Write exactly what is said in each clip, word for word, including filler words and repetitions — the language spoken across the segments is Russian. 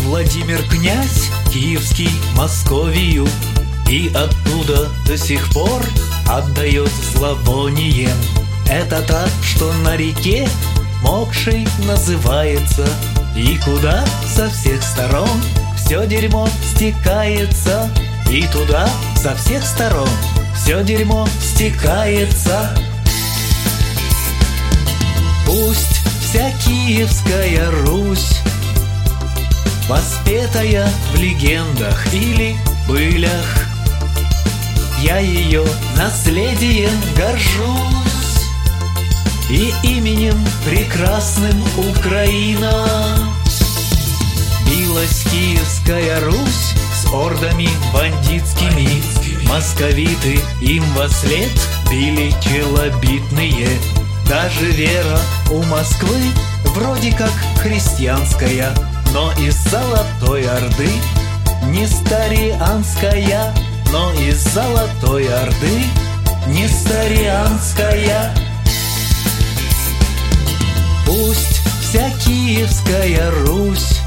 Владимир князь киевский Московию, и оттуда до сих пор отдает зловонием. Это так, что на реке Мокшей называется, и куда со всех сторон все дерьмо стекается, и туда со всех сторон все дерьмо стекается. Пусть вся Киевская Русь, воспетая в легендах или былях, я ее наследием горжусь и именем прекрасным Украина. Билась Киевская Русь с ордами бандитскими, московиты им вослед били челобитные. Даже вера у Москвы вроде как христианская, но из Золотой Орды не старианская, но из Золотой Орды не старианская. Пусть вся Киевская Русь,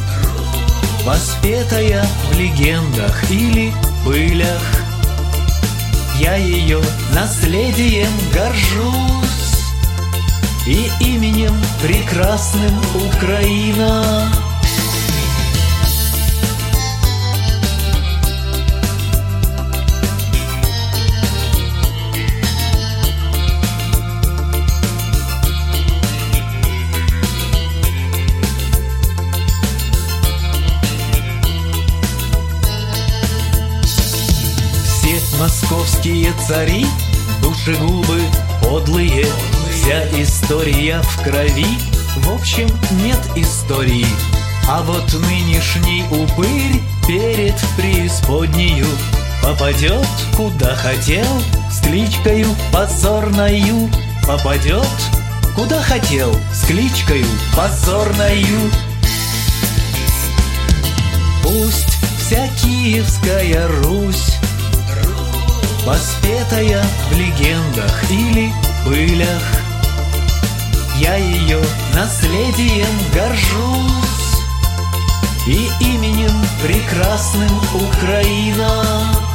воспетая в легендах или былях, я ее наследием горжусь и именем прекрасным Украина. Все московские цари, душегубы подлые, вся история в крови, в общем, нет истории. А вот нынешний упырь перед преисподнею попадет куда хотел с кличкою позорною. Попадет куда хотел с кличкою позорною. Пусть вся Киевская Русь, воспетая в легендах или былях, я ее наследием горжусь и именем прекрасным Украина.